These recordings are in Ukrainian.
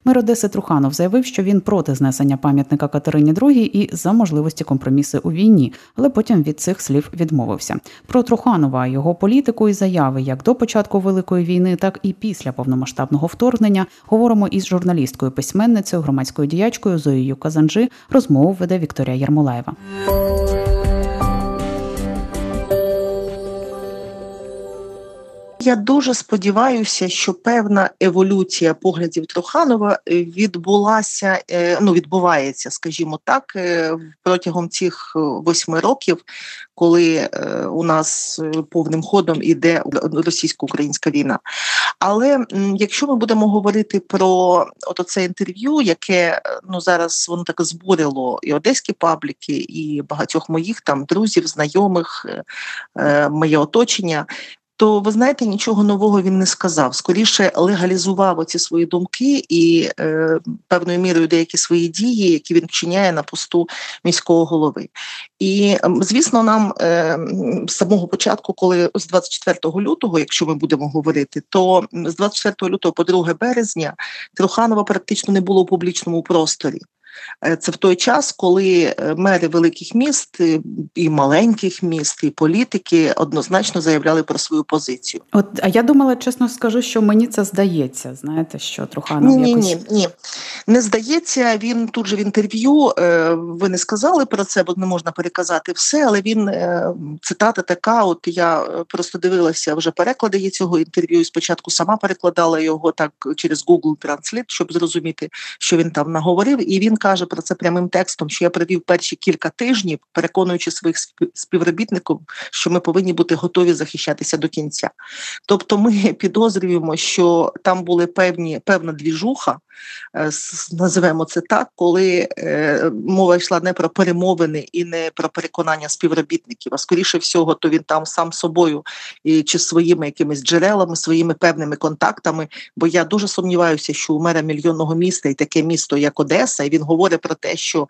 Мер Одеси Труханов заявив, що він проти знесення пам'ятника Катерині II і за можливості компроміси у війні, але потім від цих слів відмовився. Про Труханова, його політику і заяви як до початку Великої війни, так і після повномасштабного вторгнення говоримо із журналісткою, письменницею, громадською діячкою Зоєю Казанджи. Розмову веде Вікторія Ярмолаєва. Я дуже сподіваюся, що певна еволюція поглядів Труханова відбувається, скажімо так, протягом цих 8 років, коли у нас повним ходом іде російсько-українська війна. Але якщо ми будемо говорити про це інтерв'ю, яке зараз воно так збурило і одеські пабліки, і багатьох моїх там друзів, знайомих, моє оточення, то, ви знаєте, нічого нового він не сказав. Скоріше легалізував оці свої думки і певною мірою деякі свої дії, які він вчиняє на посту міського голови. І, звісно, нам з самого початку, коли з 24 лютого, якщо ми будемо говорити, то з 24 лютого по 2 березня Труханова практично не було у публічному просторі. Це в той час, коли мери великих міст, і маленьких міст, і політики однозначно заявляли про свою позицію. А я думала, чесно скажу, що мені це здається, знаєте, що Труханов якось... Ні. Не здається, він тут же в інтерв'ю, ви не сказали про це, бо не можна переказати все, але він, цитата така, я просто дивилася, вже переклади є цього інтерв'ю, і спочатку сама перекладала його так через Google Translate, щоб зрозуміти, що він там наговорив, і він каже про це прямим текстом, що я провів перші кілька тижнів, переконуючи своїх співробітників, що ми повинні бути готові захищатися до кінця. Тобто ми підозрюємо, що там були певна двіжуха, називаємо це так, коли мова йшла не про перемовини і не про переконання співробітників, а скоріше всього, то він там сам собою чи своїми якимись джерелами, своїми певними контактами, бо я дуже сумніваюся, що у мера мільйонного міста і таке місто, як Одеса, і він говорить про те, що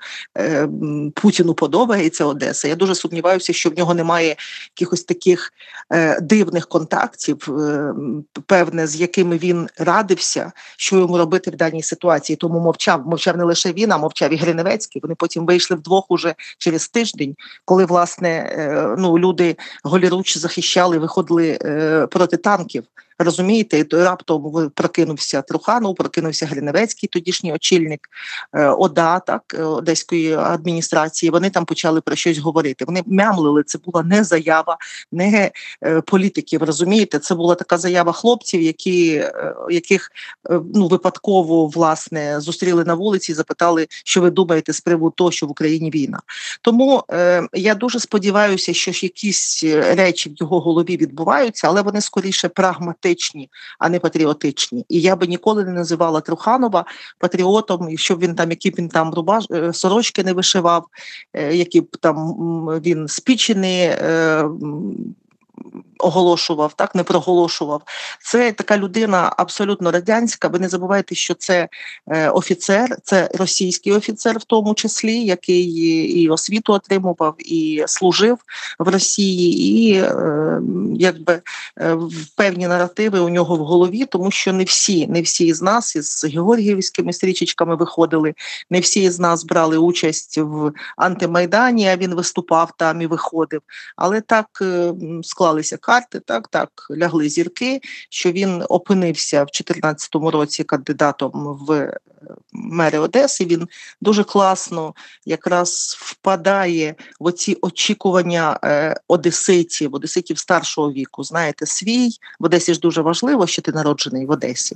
Путіну подобається Одеса. Я дуже сумніваюся, що в нього немає якихось таких дивних контактів, певне, з якими він радився, що йому робити в даній ситуації. Тому мовчав не лише він, а мовчав і Гриневецький. Вони потім вийшли вдвох уже через тиждень, коли, власне, люди голіруч захищали, виходили проти танків. Розумієте, і то раптом прокинувся Труханов, прокинувся Гриневецький, тодішній очільник ОДА, Одеської адміністрації. Вони там почали про щось говорити. Вони мямлили, це була не заява, не політиків, розумієте? Це була така заява хлопців, яких випадково, власне, зустріли на вулиці і запитали, що ви думаєте з приводу того, що в Україні війна. Тому я дуже сподіваюся, що якісь речі в його голові відбуваються, але вони скоріше прагматичні, а не патріотичні. І я би ніколи не називала Труханова патріотом, які б він там сорочки не вишивав, які б там він спічі не оголошував, не проголошував. Це така людина абсолютно радянська. Ви не забувайте, що це офіцер, це російський офіцер в тому числі, який і освіту отримував, і служив в Росії, і певні наративи у нього в голові, тому що не всі із нас із георгіївськими стрічечками виходили, не всі із нас брали участь в антимайдані, а він виступав там і виходив. Але так склалися карти, так лягли зірки, що він опинився в 2014 році кандидатом в мери Одеси. Він дуже класно якраз впадає в оці очікування одеситів старшого віку. Знаєте, в Одесі ж дуже важливо, що ти народжений в Одесі.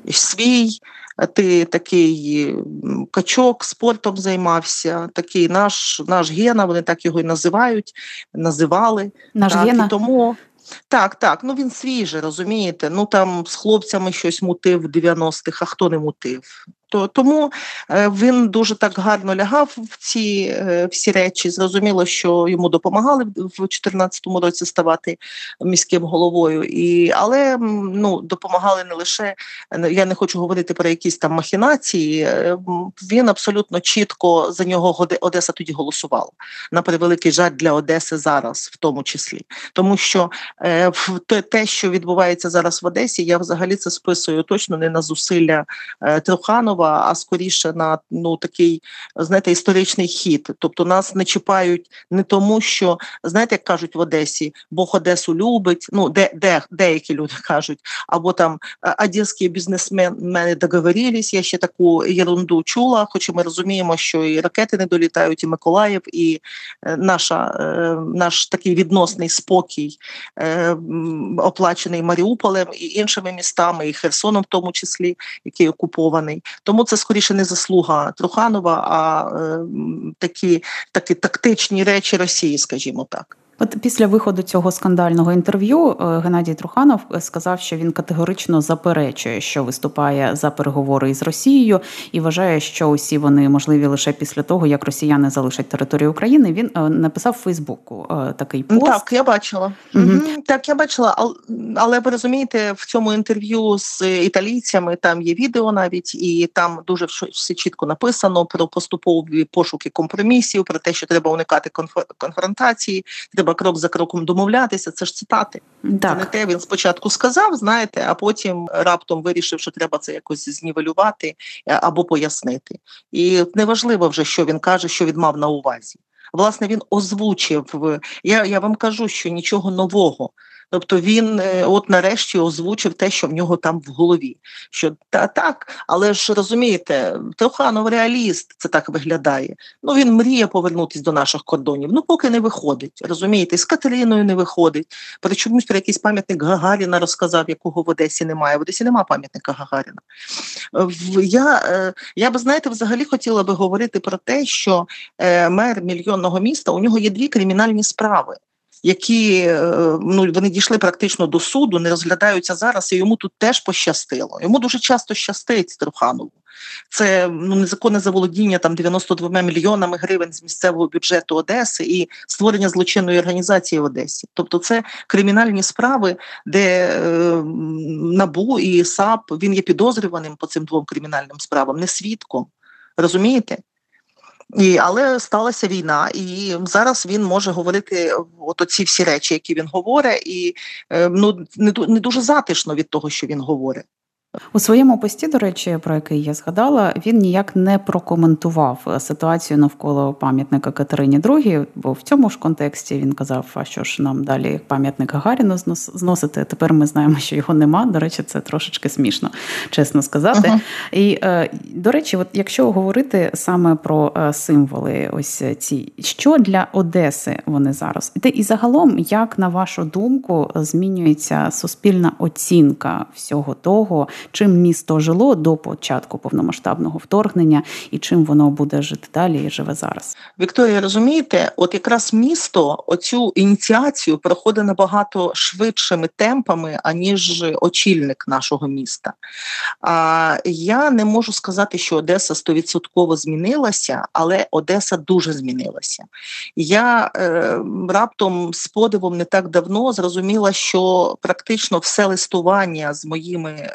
Ти такий качок, спортом займався, такий наш Гена, вони так його і називали. Наш Гена? І тому... Так, він свіжий, розумієте, там з хлопцями щось мутив в 90-х, а хто не мутив? Тому він дуже так гарно лягав в ці всі речі. Зрозуміло, що йому допомагали в 2014 році ставати міським головою. Але допомагали не лише, я не хочу говорити про якісь там махінації, він абсолютно чітко за нього Одеса тоді голосувала. На превеликий жаль для Одеси зараз в тому числі. Тому що те, що відбувається зараз в Одесі, я взагалі це списую точно не на зусилля Труханова, Труханова, а скоріше на такий, знаєте, історичний хід. Тобто нас не чіпають не тому, що, знаєте, як кажуть в Одесі, Бог Одесу любить, деякі люди кажуть, або там одеські бізнесмени договорились, я ще таку єрунду чула, хоч ми розуміємо, що і ракети не долітають, і Миколаїв, і наш такий відносний спокій, оплачений Маріуполем і іншими містами, і Херсоном в тому числі, який окупований. Тому це скоріше не заслуга Труханова, а такі тактичні речі Росії, скажімо так. От після виходу цього скандального інтерв'ю Геннадій Труханов сказав, що він категорично заперечує, що виступає за переговори із Росією і вважає, що усі вони можливі лише після того, як росіяни залишать територію України. Він написав в Фейсбуку такий пост. Так, я бачила. Угу. Так, я бачила, але ви розумієте, в цьому інтерв'ю з італійцями там є відео навіть, і там дуже все чітко написано про поступові пошуки компромісів, про те, що треба уникати конфронтації, треба крок за кроком домовлятися, це ж цитати. Так. Це не те він спочатку сказав, знаєте, а потім раптом вирішив, що треба це якось знівелювати або пояснити. І неважливо вже, що він каже, що він мав на увазі. Власне, він озвучив, я вам кажу, що нічого нового. Тобто він от нарешті озвучив те, що в нього там в голові. Що так, але ж розумієте, Труханов реаліст, це так виглядає. Він мріє повернутися до наших кордонів. Поки не виходить, розумієте, з Катериною не виходить. Чомусь про якийсь пам'ятник Гагаріна розказав, якого в Одесі немає. В Одесі немає пам'ятника Гагаріна. Я би, знаєте, взагалі хотіла би говорити про те, що мер мільйонного міста, у нього є 2 кримінальні справи, які вони дійшли практично до суду, не розглядаються зараз, і йому тут теж пощастило. Йому дуже часто щастить Труханову. Це незаконне заволодіння там 92 мільйонами гривень з місцевого бюджету Одеси і створення злочинної організації в Одесі. Тобто це кримінальні справи, де НАБУ і САП, він є підозрюваним по цим 2 кримінальним справам, не свідком. Розумієте? Але сталася війна, і зараз він може говорити от оці всі речі, які він говорить, і не дуже затишно від того, що він говорить. У своєму пості, до речі, про який я згадала, він ніяк не прокоментував ситуацію навколо пам'ятника Катерині II, бо в цьому ж контексті він казав, а що ж нам далі пам'ятник Гагаріну зносити. Тепер ми знаємо, що його нема. До речі, це трошечки смішно, чесно сказати. І, до речі, от якщо говорити саме про символи ось ці, що для Одеси вони зараз? І загалом, як, на вашу думку, змінюється суспільна оцінка всього того, чим місто жило до початку повномасштабного вторгнення і чим воно буде жити далі і живе зараз? Вікторія, розумієте, от якраз місто оцю ініціацію проходить набагато швидшими темпами, аніж очільник нашого міста. Я не можу сказати, що Одеса 100% змінилася, але Одеса дуже змінилася. Я раптом з подивом не так давно зрозуміла, що практично все листування з моїми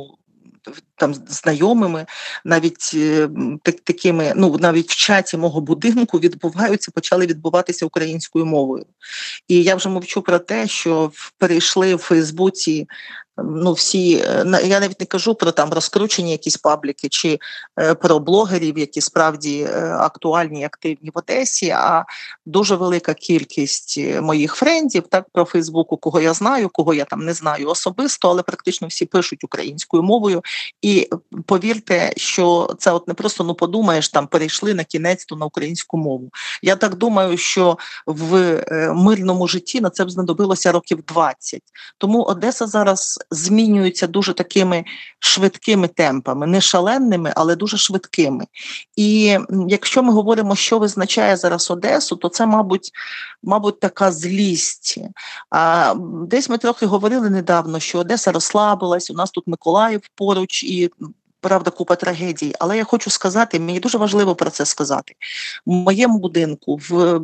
там знайомими, навіть такими, навіть в чаті мого будинку почали відбуватися українською мовою. І я вже мовчу про те, що перейшли в Фейсбуці всі, я навіть не кажу про там розкручені якісь пабліки чи про блогерів, які справді актуальні і активні в Одесі, а дуже велика кількість моїх френдів, так, про Фейсбуку, кого я знаю, кого я там не знаю особисто, але практично всі пишуть українською мовою. І повірте, що це от не просто, подумаєш, там перейшли на кінець-то на українську мову. Я так думаю, що в мирному житті на це б знадобилося років 20. Тому Одеса зараз змінюються дуже такими швидкими темпами, не шаленими, але дуже швидкими. І якщо ми говоримо, що визначає зараз Одесу, то це, мабуть, така злість. Десь ми трохи говорили недавно, що Одеса розслабилась, у нас тут Миколаїв поруч і правда, купа трагедій. Але я хочу сказати, мені дуже важливо про це сказати. В моєму будинку, в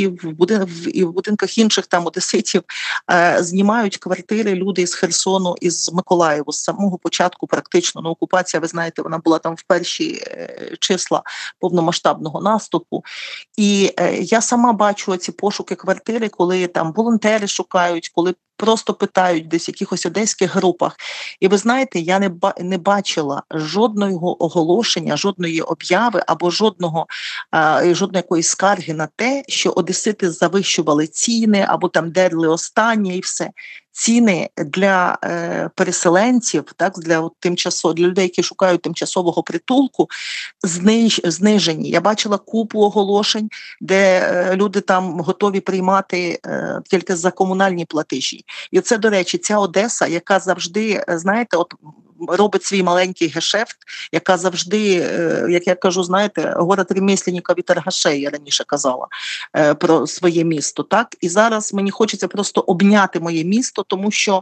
будинках інших там одеситів знімають квартири люди з Херсону, із Миколаєву. З самого початку практично окупація, ви знаєте, вона була там в перші числа повномасштабного наступу. І я сама бачу ці пошуки квартири, коли там волонтери шукають, коли просто питають десь в якихось одеських групах. І ви знаєте, я не бачила жодного оголошення, жодної обяви або жодної якоїсь скарги на те, що одесити завищували ціни або там дерли останнє і все. Ціни для переселенців, так, для людей, які шукають тимчасового притулку, знижені. Я бачила купу оголошень, де люди там готові приймати тільки за комунальні платежі. І це, до речі, ця Одеса, яка завжди, знаєте, от робить свій маленький гешефт, яка завжди, як я кажу, знаєте, город ремесленників і торгашей, я раніше казала про своє місто. Так? І зараз мені хочеться просто обняти моє місто, тому що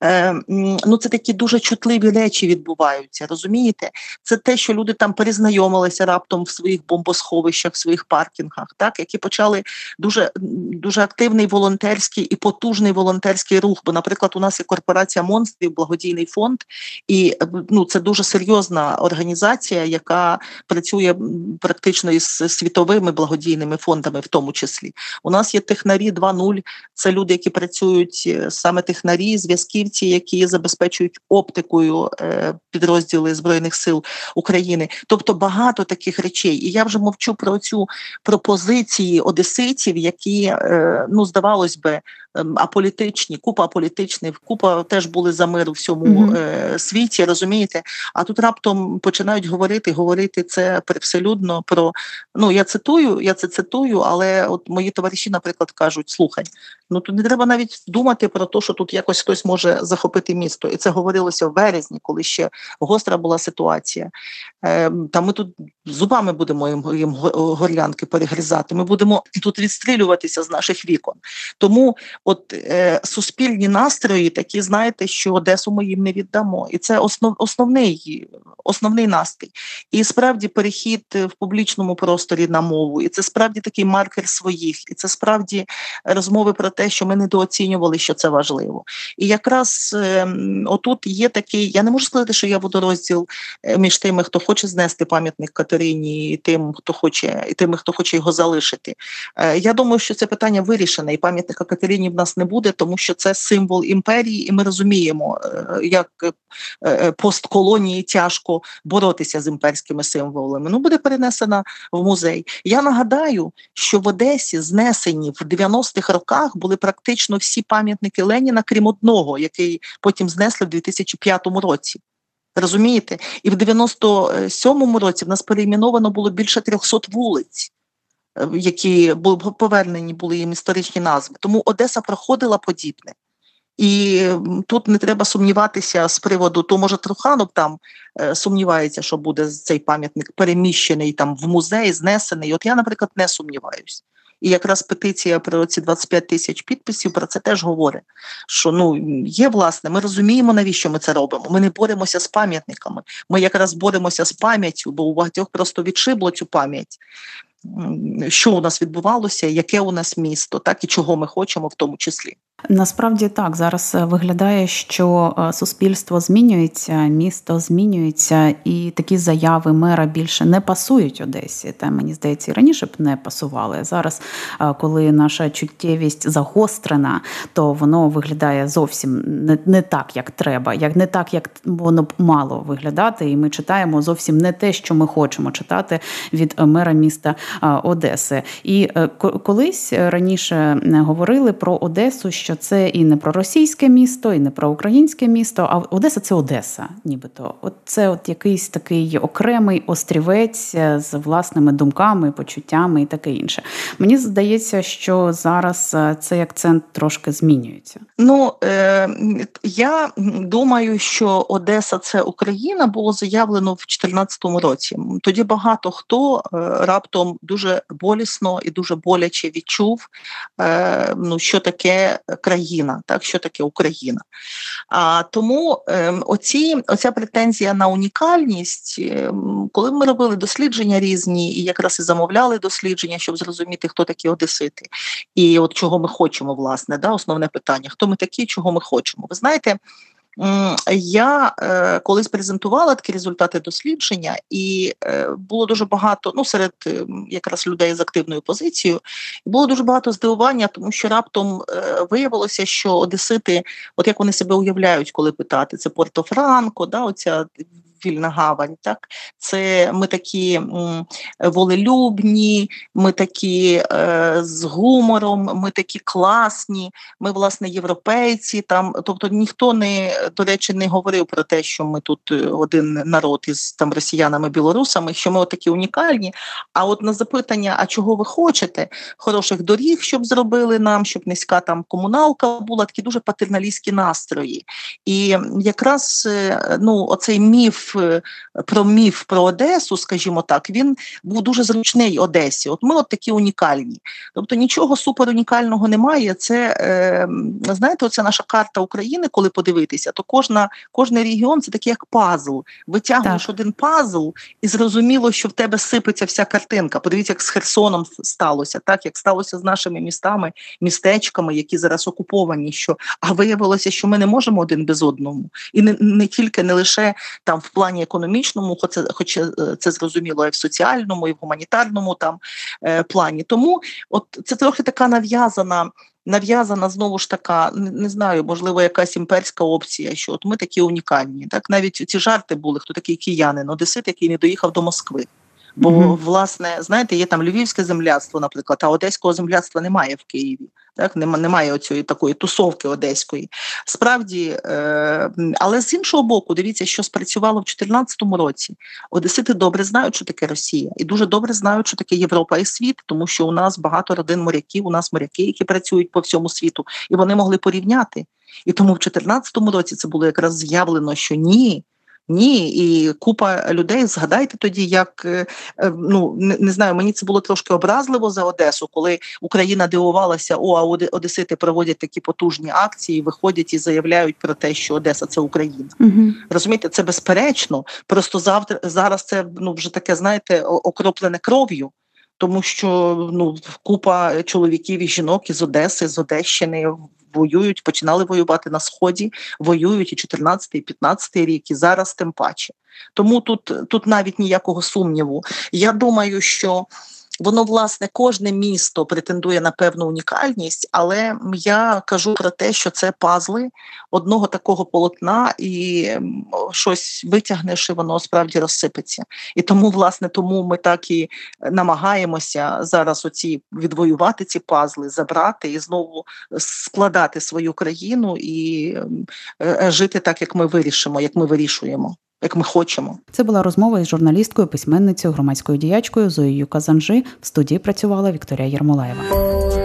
це такі дуже чутливі речі відбуваються, розумієте? Це те, що люди там перезнайомилися раптом в своїх бомбосховищах, в своїх паркінгах, так? Які почали дуже, дуже активний волонтерський і потужний волонтерський рух, бо, наприклад, у нас є корпорація монстрів, благодійний фонд, і це дуже серйозна організація, яка працює практично із світовими благодійними фондами в тому числі. У нас є технарі 2.0, це люди, які працюють, саме технарі, зв'язківці, які забезпечують оптикою підрозділи Збройних сил України. Тобто багато таких речей. І я вже мовчу про цю пропозиції одеситів, які, здавалось би, аполітичні, купа аполітичних, купа теж були за мир у всьому світі, розумієте? А тут раптом починають говорити це привселюдно про, я це цитую, але от мої товариші, наприклад, кажуть, слухай, тут не треба навіть думати про те, що тут якось хтось може захопити місто. І це говорилося в березні, коли ще гостра була ситуація. Та ми тут зубами будемо їм горлянки перегризати, ми будемо тут відстрілюватися з наших вікон. Тому от суспільні настрої такі, знаєте, що Одесу ми їм не віддамо. І це основний настрій. І справді перехід в публічному просторі на мову, і це справді такий маркер своїх, і це справді розмови про те, що ми недооцінювали, що це важливо. І якраз отут є такий, я не можу сказати, що є водорозділ між тими, хто хоче знести пам'ятник Катерині, і тими, хто хоче його залишити. Я думаю, що це питання вирішене, і пам'ятника Катерині в нас не буде, тому що це символ імперії, і ми розуміємо, як постколонії тяжко боротися з імперськими символами. Буде перенесена в музей. Я нагадаю, що в Одесі знесені в 90-х роках були практично всі пам'ятники Леніна, крім одного, який потім знесли в 2005 році. Розумієте? І в 97-му році в нас перейменовано було більше 300 вулиць, які повернені були їм історичні назви. Тому Одеса проходила подібне. І тут не треба сумніватися з приводу, то може Труханов там сумнівається, що буде цей пам'ятник переміщений там в музей, знесений. От я, наприклад, не сумніваюсь. І якраз петиція про ці 25 тисяч підписів про це теж говорить, що є, власне, ми розуміємо, навіщо ми це робимо. Ми не боремося з пам'ятниками, ми якраз боремося з пам'яттю, бо у багатьох просто відшибло цю пам'ять. Що у нас відбувалося, яке у нас місто, так і чого ми хочемо в тому числі. Насправді так, зараз виглядає, що суспільство змінюється, місто змінюється, і такі заяви мера більше не пасують Одесі. Та, мені здається, і раніше б не пасували. Зараз, коли наша чуттєвість загострена, то воно виглядає зовсім не так, як треба, не так, як воно б мало виглядати, і ми читаємо зовсім не те, що ми хочемо читати від мера міста Одеси. І колись раніше говорили про Одесу, що це і не про російське місто, і не про українське місто, а Одеса – це Одеса, нібито. Це якийсь такий окремий острівець з власними думками, почуттями і таке інше. Мені здається, що зараз цей акцент трошки змінюється. Я думаю, що Одеса – це Україна було заявлено в 2014 році. Тоді багато хто раптом дуже болісно і дуже боляче відчув, що таке країна, так, що таке Україна. Тому оця претензія на унікальність, коли ми робили дослідження різні, і якраз і замовляли дослідження, щоб зрозуміти, хто такі одесити, і от чого ми хочемо, власне, основне питання, хто ми такі, чого ми хочемо. Ви знаєте, Я колись презентувала такі результати дослідження, і було дуже багато, серед якраз людей з активною позицією, було дуже багато здивування, тому що раптом виявилося, що одесити, от як вони себе уявляють, коли питати, це Порто-Франко, оця вільна гавань, так? Це ми такі волелюбні, ми такі з гумором, ми такі класні, ми, власне, європейці. Тобто ніхто до речі, не говорив про те, що ми тут один народ із росіянами, білорусами, що ми такі унікальні. А от на запитання, а чого ви хочете? Хороших доріг, щоб зробили нам, щоб низька комуналка була, такі дуже патерналістські настрої. І якраз оцей міф про Одесу, скажімо так, він був дуже зручний Одесі. От ми такі унікальні. Тобто нічого супер унікального немає. Це, знаєте, оця наша карта України, коли подивитися, то кожний регіон – це такий як пазл. Витягуєш один пазл і зрозуміло, що в тебе сипеться вся картинка. Подивіться, як з Херсоном сталося, так, як сталося з нашими містами, містечками, які зараз окуповані, а виявилося, що ми не можемо один без одного. І не лише в плані економічному, хоча це зрозуміло і в соціальному, і в гуманітарному плані. Тому це трохи така нав'язана знову ж така, не знаю, можливо, якась імперська опція, що ми такі унікальні. Так, навіть ці жарти були, хто такий киянин, одесит, який не доїхав до Москви. Бо, власне, знаєте, є львівське земляцтво, наприклад, а одеського земляцтва немає в Києві. Так, немає оцієї такої тусовки одеської. Справді, але з іншого боку, дивіться, що спрацювало в 2014 році. Одесити добре знають, що таке Росія. І дуже добре знають, що таке Європа і світ, тому що у нас багато родин моряків, у нас моряки, які працюють по всьому світу. І вони могли порівняти. І тому в 2014 році це було якраз з'явлено, що ні, і купа людей, згадайте тоді, як, не знаю, мені це було трошки образливо за Одесу, коли Україна дивувалася, а одесити проводять такі потужні акції, виходять і заявляють про те, що Одеса – це Україна. Розумієте, це безперечно, просто зараз це вже таке, знаєте, окроплене кров'ю. Тому що купа чоловіків і жінок із Одеси, з Одещини воюють, починали воювати на Сході, воюють і 14-й, і 15-й рік, і зараз тим паче. Тому тут навіть ніякого сумніву. Я думаю, що воно, власне, кожне місто претендує на певну унікальність, але я кажу про те, що це пазли одного такого полотна, і щось витягнеш, і воно справді розсипеться. І тому, власне, ми так і намагаємося зараз відвоювати ці пазли, забрати і знову складати свою країну і жити так, як ми вирішимо, як ми вирішуємо. Як ми хочемо. Це була розмова із журналісткою, письменницею, громадською діячкою Зоєю Казанжи. В студії працювала Вікторія Єрмолаєва.